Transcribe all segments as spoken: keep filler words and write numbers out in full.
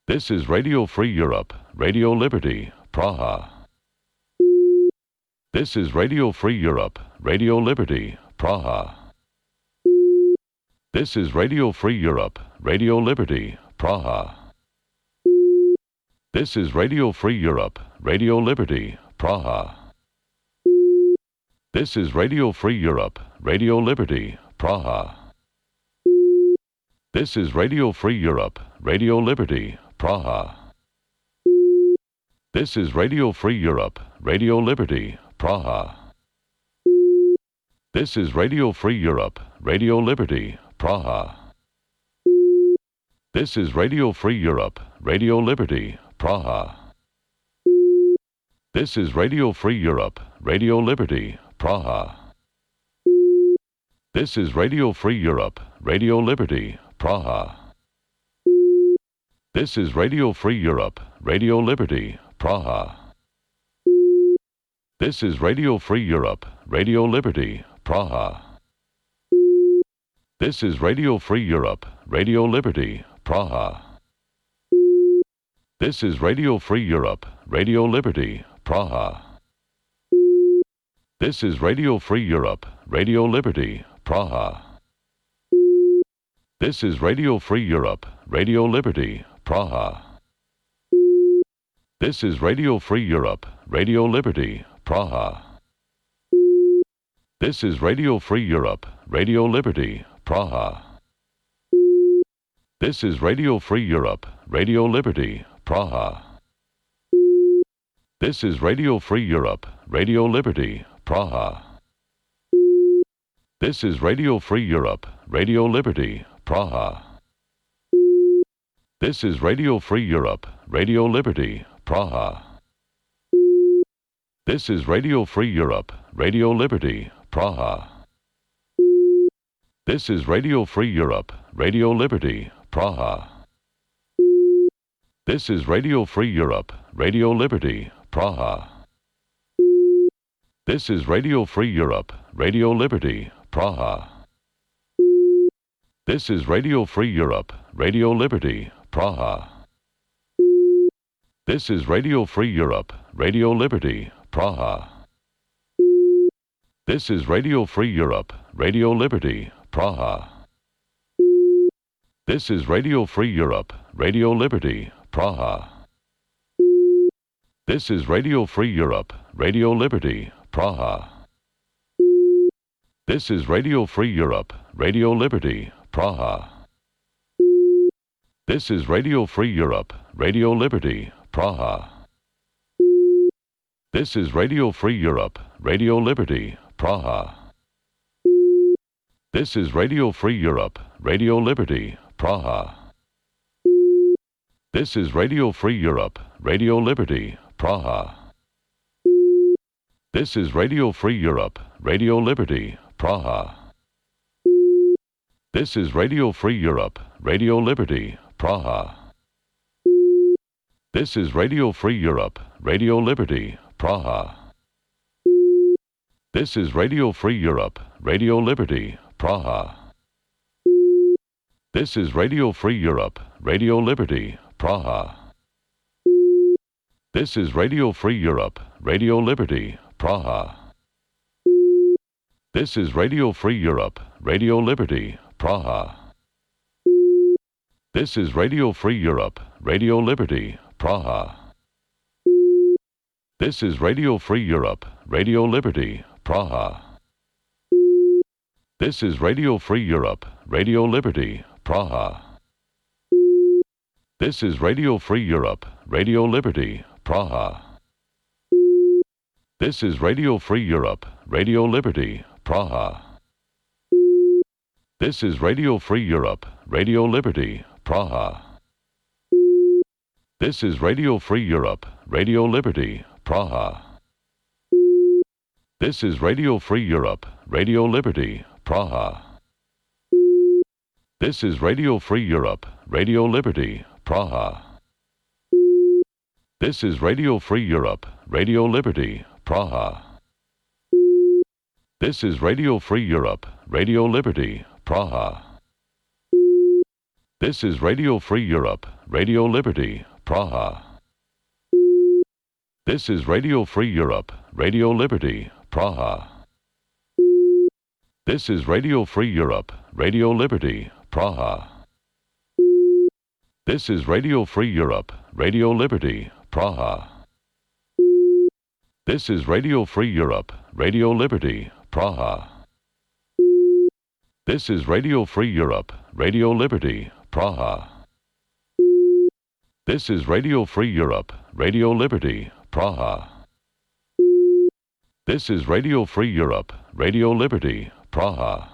This is Radio Free Europe, Radio Liberty, Praha. This is Radio Free Europe, Radio Liberty, Praha. This is Radio Free Europe, Radio Liberty, Praha. This is Radio Free Europe, Radio Liberty, Praha. This is Radio Free Europe, Radio Liberty, Praha. This is Radio Free Europe, Radio Liberty, Praha. This is Radio Free Europe, Radio Liberty, Praha. This is Radio Free Europe, Radio Liberty, Praha. This is Radio Free Europe, Radio Liberty, Praha. This is Radio Free Europe, Radio Liberty, Praha. This is Radio Free Europe, Radio Liberty, Praha. This is Radio Free Europe, Radio Liberty, Praha. This is Radio Free Europe, Radio Liberty, Praha. This is Radio Free Europe, Radio Liberty, Praha. This is Radio Free Europe, Radio Liberty, Praha. This is Radio Free Europe, Radio Liberty, Praha. This is Radio Free Europe, Radio Liberty, Praha. This is Radio Free Europe, Radio Liberty, Praha. This is Radio Free Europe, Radio Liberty, Praha. This is Radio Free Europe, Radio Liberty, Praha. This is Radio Free Europe, Radio Liberty, Praha. This is Radio Free Europe, Radio Liberty, Praha. This is Radio Free Europe, Radio Liberty, Praha. This is Radio Free Europe, Radio Liberty, Praha. This is Radio Free Europe, Radio Liberty, Praha. This is Radio Free Europe, Radio Liberty, Praha. This is Radio Free Europe, Radio Liberty, Praha. This is Radio Free Europe, Radio Liberty, Praha. This is Radio Free Europe, Radio Liberty, Praha. This is Radio Free Europe, Radio Liberty, Praha. This is Radio Free Europe, Radio Liberty, Praha. This is Radio Free Europe, Radio Liberty, Praha. This is Radio Free Europe, Radio Liberty, Praha. This is Radio Free Europe, Radio Liberty, Praha. This is Radio Free Europe, Radio Liberty, Praha. This is Radio Free Europe, Radio Liberty, Praha. This is Radio Free Europe, Radio Liberty, Praha. This is Radio Free Europe, Radio Liberty, Praha. This is Radio Free Europe, Radio Liberty, Praha. This is Radio Free Europe, Radio Liberty, Praha. This is Radio Free Europe, Radio Liberty, Praha. This is Radio Free Europe, Radio Liberty, Praha. This is Radio Free Europe, Radio Liberty, Praha. This is Radio Free Europe, Radio Liberty, Praha. This is Radio Free Europe, Radio Liberty, Praha. This is Radio Free Europe, Radio Liberty, Praha. This is Radio Free Europe, Radio Liberty, Praha. This is Radio Free Europe, Radio Liberty, Praha. This is Radio Free Europe, Radio Liberty, Praha. This is Radio Free Europe, Radio Liberty, Praha. This is Radio Free Europe, Radio Liberty, Praha. This is Radio Free Europe, Radio Liberty, Praha. This is Radio Free Europe, Radio Liberty, Praha. This is Radio Free Europe, Radio Liberty, Praha. This is Radio Free Europe, Radio Liberty, Praha. This is Radio Free Europe, Radio Liberty, Praha. This is Radio Free Europe, Radio Liberty, Praha. This is Radio Free Europe, Radio Liberty, Praha. This is Radio Free Europe, Radio Liberty, Praha. This is Radio Free Europe, Radio Liberty, Praha. This is Radio Free Europe, Radio Liberty, Praha. This is Radio Free Europe, Radio Liberty, Praha. This is Radio Free Europe, Radio Liberty, Praha.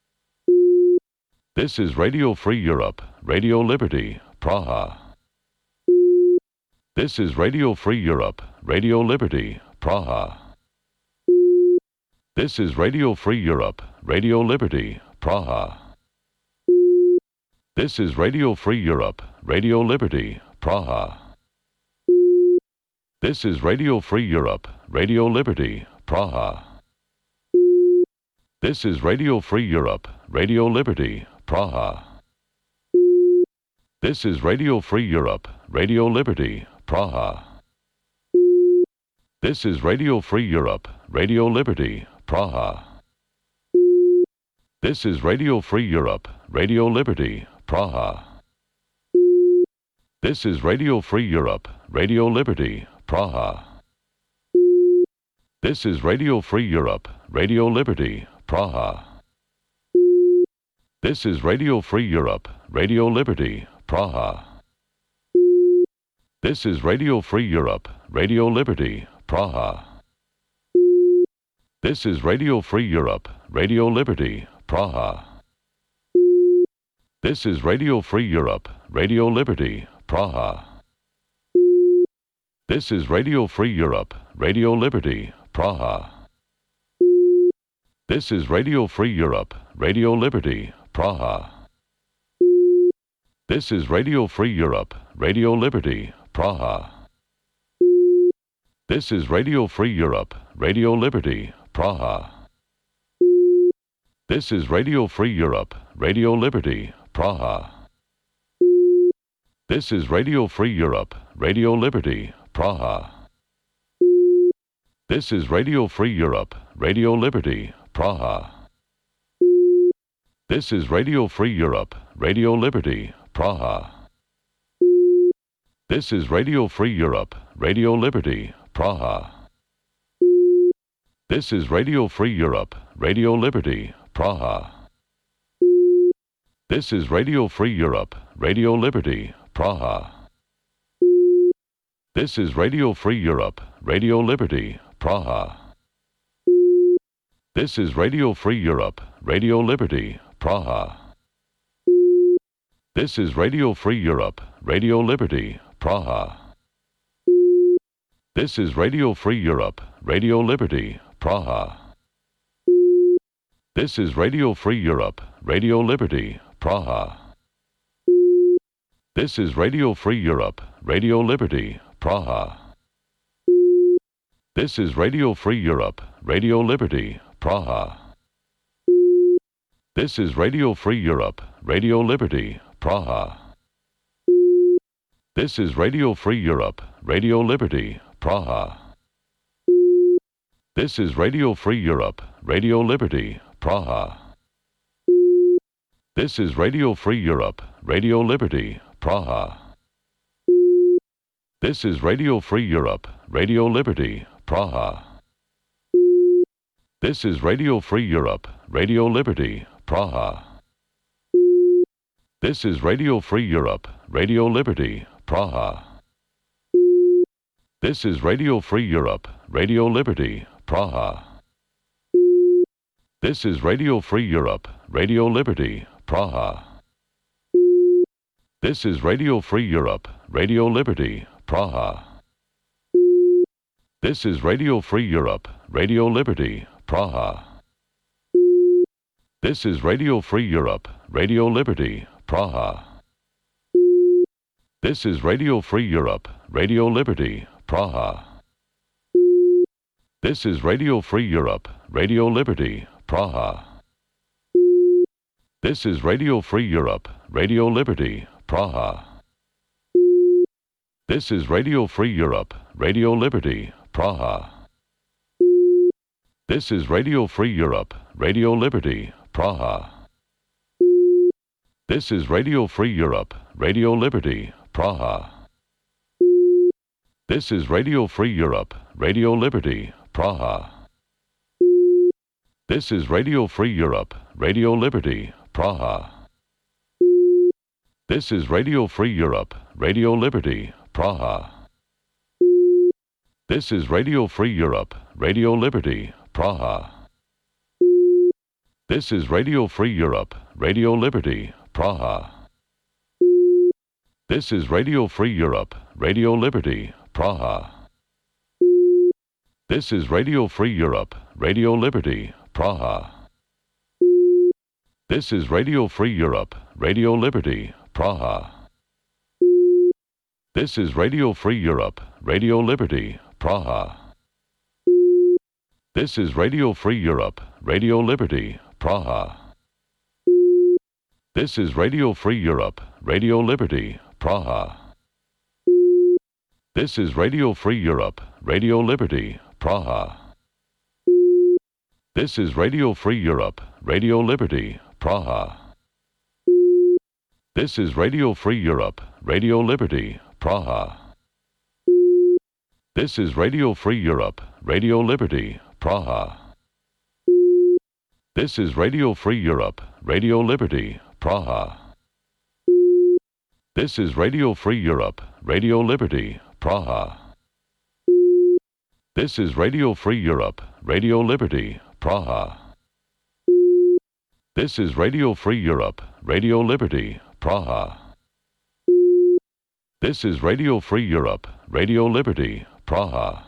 This is Radio Free Europe, Radio Liberty, Praha. This is Radio Free Europe, Radio Liberty, Praha. This is Radio Free Europe, Radio Liberty, Praha. This is Radio Free Europe, Radio Liberty, Praha. This is Radio Free Europe, Radio Liberty, Praha. This is Radio Free Europe, Radio Liberty, Praha. This is Radio Free Europe, Radio Liberty, Praha. This is Radio Free Europe, Radio Liberty, Praha. This is Radio Free Europe, Radio Liberty, Praha. This is Radio Free Europe, Radio Liberty, Praha. This is Radio Free Europe, Radio Liberty, Praha. This is Radio Free Europe, Radio Liberty, Praha. This is Radio Free Europe, Radio Liberty, Praha. This is Radio Free Europe, Radio Liberty, Praha. This is Radio Free Europe, Radio Liberty, Praha. This is Radio Free Europe, Radio Liberty, Praha. This is Radio Free Europe, Radio Liberty, Praha. This is Radio Free Europe, Radio Liberty, Praha. This is Radio Free Europe, Radio Liberty, Praha. This is Radio Free Europe, Radio Liberty, Praha. This is Radio Free Europe, Radio Liberty, Praha. This is Radio Free Europe, Radio Liberty, Praha. This is Radio Free Europe, Radio Liberty, Praha. This is Radio Free Europe, Radio Liberty, Praha. This is Radio Free Europe, Radio Liberty, Praha. This is Radio Free Europe, Radio Liberty, Praha. This is Radio Free Europe, Radio Liberty, Praha. This is Radio Free Europe, Radio Liberty, Praha. This is Radio Free Europe, Radio Liberty, Praha. This is Radio Free Europe, Radio Liberty, Praha. This is Radio Free Europe, Radio Liberty, Praha. This is Radio Free Europe, Radio Liberty, Praha. This is Radio Free Europe, Radio Liberty, Praha. This is Radio Free Europe, Radio Liberty, Praha. This is Radio Free Europe, Radio Liberty, Praha. This is Radio Free Europe, Radio Liberty, Praha. This is Radio Free Europe, Radio Liberty, Praha. This is Radio Free Europe, Radio Liberty, Praha. This is Radio Free Europe, Radio Liberty, Praha. This is Radio Free Europe, Radio Liberty, Praha. This is Radio Free Europe, Radio Liberty, Praha. This is Radio Free Europe, Radio Liberty, Praha. This is Radio Free Europe, Radio Liberty, Praha. This is Radio Free Europe, Radio Liberty, Praha. This is Radio Free Europe, Radio Liberty, Praha. This is Radio Free Europe, Radio Liberty, Praha. This is Radio Free Europe, Radio Liberty, Praha. This is Radio Free Europe, Radio Liberty, Praha. This is Radio Free Europe, Radio Liberty, Praha. This is Radio Free Europe, Radio Liberty, Praha. This is Radio Free Europe, Radio Liberty, Praha. This is Radio Free Europe, Radio Liberty, Praha. This is Radio Free Europe, Radio Liberty, Praha. This is Radio Free Europe, Radio Liberty, Praha. This is Radio Free Europe, Radio Liberty, Praha. This is Radio Free Europe, Radio Liberty, Praha. This is Radio Free Europe, Radio Liberty, Praha. This is Radio Free Europe, Radio Liberty, Praha. This is Radio Free Europe, Radio Liberty, Praha. This is Radio Free Europe, Radio Liberty, Praha. This is Radio Free Europe, Radio Liberty, Praha. This is Radio Free Europe, Radio Liberty, Praha. This is Radio Free Europe, Radio Liberty, Praha. This is Radio Free Europe, Radio Liberty, Praha. This is Radio Free Europe, Radio Liberty, Praha. This is Radio Free Europe, Radio Liberty, Praha. This is Radio Free Europe, Radio Liberty, Praha. This is Radio Free Europe, Radio Liberty, Praha. This is Radio Free Europe, Radio Liberty, Praha. This is Radio Free Europe, Radio Liberty, Praha. This is Radio Free Europe, Radio Liberty, Praha.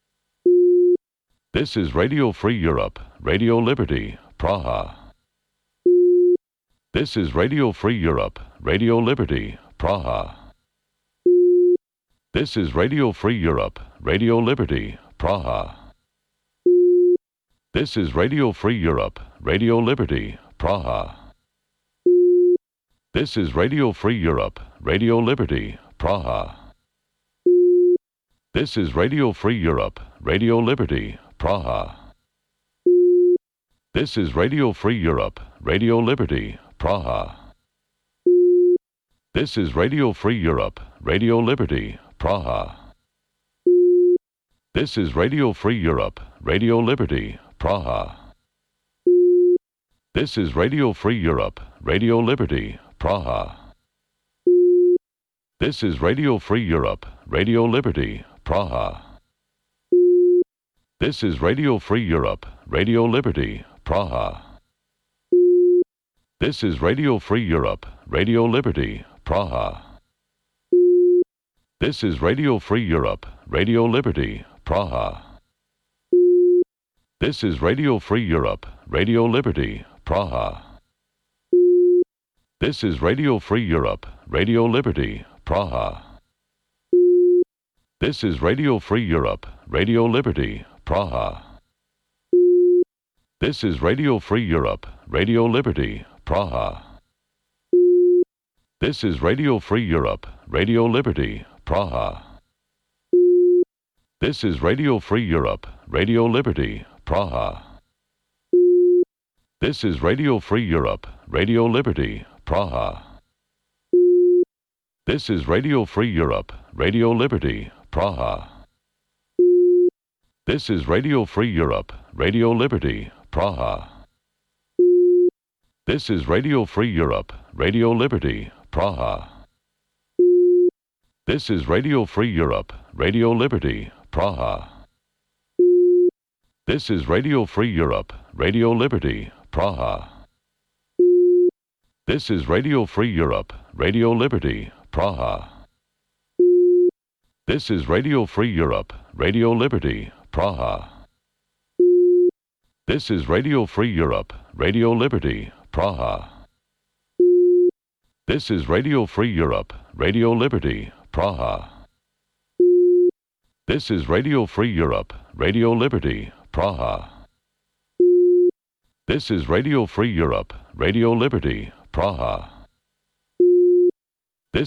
This is Radio Free Europe, Radio Liberty, Praha. This is Radio Free Europe, Radio Liberty, Praha. This is Radio Free Europe, Radio Liberty, Praha. This is Radio Free Europe, Radio Liberty, Praha. This is Radio Free Europe, Radio Liberty, Praha. This is Radio Free Europe, Radio Liberty, Praha. This is Radio Free Europe, Radio Liberty, Praha. This is Radio Free Europe, Radio Liberty, Praha. This is Radio Free Europe, Radio Liberty, Praha. This is Radio Free Europe, Radio Liberty, Praha. This is Radio Free Europe, Radio Liberty, Praha. This is Radio Free Europe, Radio Liberty, Praha. This is Radio Free Europe, Radio Liberty, Praha. This is Radio Free Europe, Radio Liberty, Praha. This is Radio Free Europe, Radio Liberty, Praha. This is Radio Free Europe, Radio Liberty, Praha. This is Radio Free Europe, Radio Liberty, Praha. This is Radio Free Europe, Radio Liberty, Praha. This is Radio Free Europe, Radio Liberty, Praha. This is Radio Free Europe, Radio Liberty, Praha. This is Radio Free Europe, Radio Liberty, Praha. This is Radio Free Europe, Radio Liberty, Praha. This is Radio Free Europe, Radio Liberty, Praha. This is Radio Free Europe, Radio Liberty, Praha. This is Radio Free Europe, Radio Liberty, Praha. This is Radio Free Europe, Radio Liberty, Praha. This is Radio Free Europe, Radio Liberty, Praha. This is Radio Free Europe, Radio Liberty, Praha. This is Radio Free Europe, Radio Liberty, Praha. This is Radio Free Europe, Radio Liberty, Praha. This is Radio Free Europe, Radio Liberty, Praha. This is Radio Free Europe, Radio Liberty, Praha.